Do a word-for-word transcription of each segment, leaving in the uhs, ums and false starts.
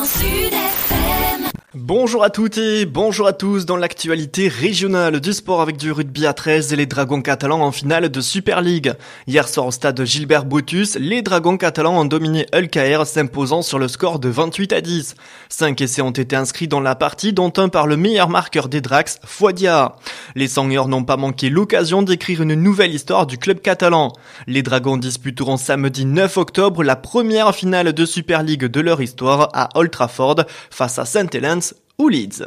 Sud F M. Bonjour à toutes et bonjour à tous dans l'actualité régionale du sport avec du rugby à treize et les Dragons catalans en finale de Super League. Hier soir au stade Gilbert Bottus, les Dragons catalans ont dominé Hull K R s'imposant sur le score de vingt-huit à dix. Cinq essais ont été inscrits dans la partie dont un par le meilleur marqueur des Drax, Fouadia. Les Sangers n'ont pas manqué l'occasion d'écrire une nouvelle histoire du club catalan. Les Dragons disputeront samedi neuf octobre la première finale de Super League de leur histoire à Old Trafford face à Saint Helens ou Leeds.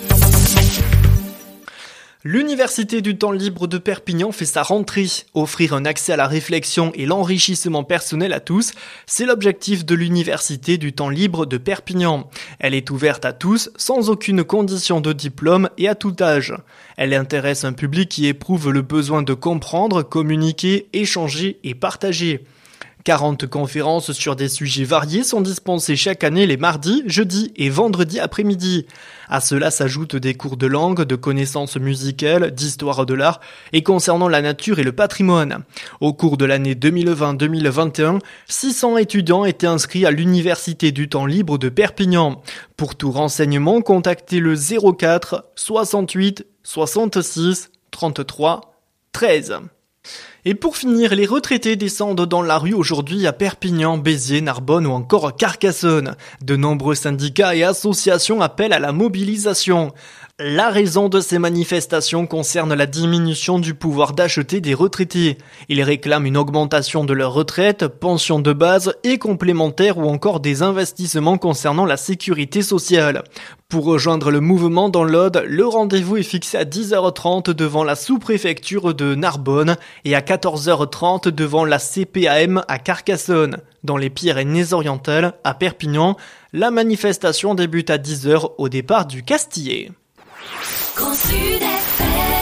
L'Université du temps libre de Perpignan fait sa rentrée. Offrir un accès à la réflexion et l'enrichissement personnel à tous, c'est l'objectif de l'Université du temps libre de Perpignan. Elle est ouverte à tous, sans aucune condition de diplôme et à tout âge. Elle intéresse un public qui éprouve le besoin de comprendre, communiquer, échanger et partager. quarante conférences sur des sujets variés sont dispensées chaque année les mardis, jeudis et vendredis après-midi. À cela s'ajoutent des cours de langue, de connaissances musicales, d'histoire de l'art et concernant la nature et le patrimoine. Au cours de l'année deux mille vingt deux mille vingt et un, six cents étudiants étaient inscrits à l'Université du temps libre de Perpignan. Pour tout renseignement, contactez le zéro quatre soixante-huit soixante-six trente-trois treize. Et pour finir, les retraités descendent dans la rue aujourd'hui à Perpignan, Béziers, Narbonne ou encore Carcassonne. De nombreux syndicats et associations appellent à la mobilisation. La raison de ces manifestations concerne la diminution du pouvoir d'acheter des retraités. Ils réclament une augmentation de leur retraite, pension de base et complémentaire ou encore des investissements concernant la sécurité sociale. Pour rejoindre le mouvement dans l'Aude, le rendez-vous est fixé à dix heures trente devant la sous-préfecture de Narbonne et à quatorze heures trente devant la C P A M à Carcassonne. Dans les Pyrénées-Orientales, à Perpignan, la manifestation débute à dix heures au départ du Castillet. Grand Sud F M.